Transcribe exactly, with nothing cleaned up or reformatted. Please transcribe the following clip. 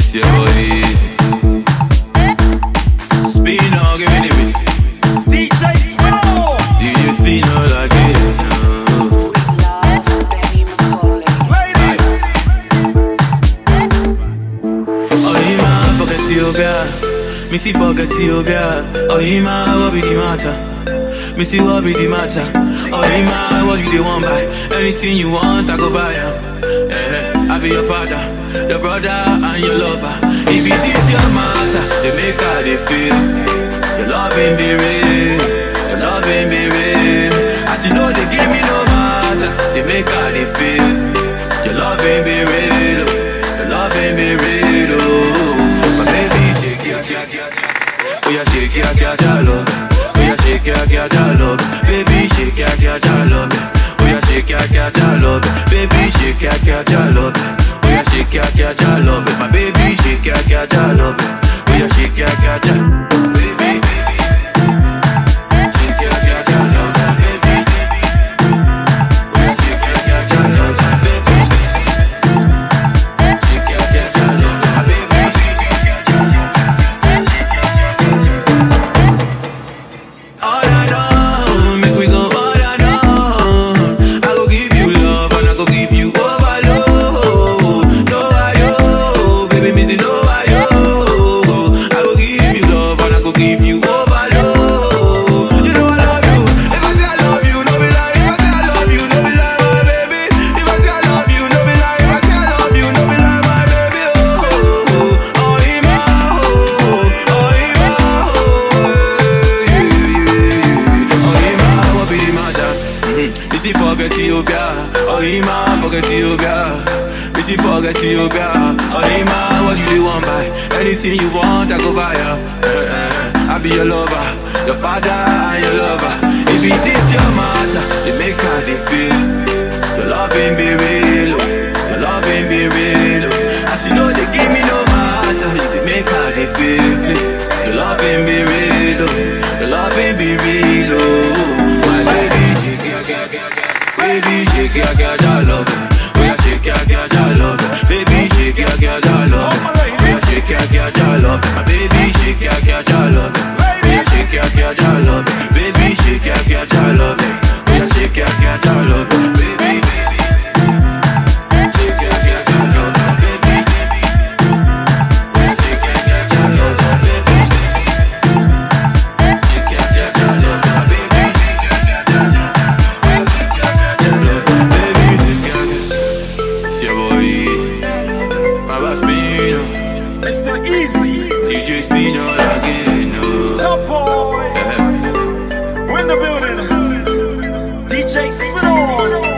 your body. Spino, give me the beat. D J Spino. D J Spino like it. Missy forget you, girl. Oh, Ima, what be the matter? Missy, what be the matter? Oh, Ima, what you do want buy? Anything you want, I go buy ya. Yeah, I be your father, your brother, and your lover. If it is your matter, they make how they feel. Your loving be real, your loving be real. As you know, they give me no matter. They make how they feel. Your loving be real, your loving be real. Oh, my baby. Oh yeah, shake ya, ya, ya, love. Oh yeah, shake ya, ya, ya, love. Baby, shake ya, ya, ya, love. Oh yeah, shake ya, ya, ya, love. Baby, shake ya, ya, ya, love. Oh yeah, shake ya, ya, ya, love. My baby, shake ya, ya, ya, love. Oh yeah, shake ya, ya, ya, baby. Shake ya, ya, ya, love. Baby, oh yeah, shake ya, ya, ya, love. Baby, shake ya, ya, ya, love. My baby. Oh, Ima, forget you, girl. Missy, forget you, girl. Oh, Ima, what you do want buy? Anything you want, I go buy ya. Uh, uh, I be your lover, your father and your lover. If it is your matter, they make how they feel. Your loving be real, your loving be real. As you know, they give me no matter. They make how they feel. Your loving be real, your loving be real. My baby, shake it, shake it. Baby, shake ya, ya, ya, love. Oh yeah, shake ya, ya, ya, love. Baby, shake ya, ya, ya, love. Oh yeah, shake ya, ya, ya, love. My baby, shake ya, ya, ya, love. Oh yeah, shake ya, ya, ya, love. Baby, shake ya, ya, ya, love. Oh yeah, shake ya, ya, ya, love. Baby, shake ya, ya, ya, love. Baby, oh yeah, shake ya, ya, ya, love. Baby, shake ya, ya, ya, love. Baby, Mister Easy, D J Spino again, no. Top boy, yeah. We're in the building. D J Spino.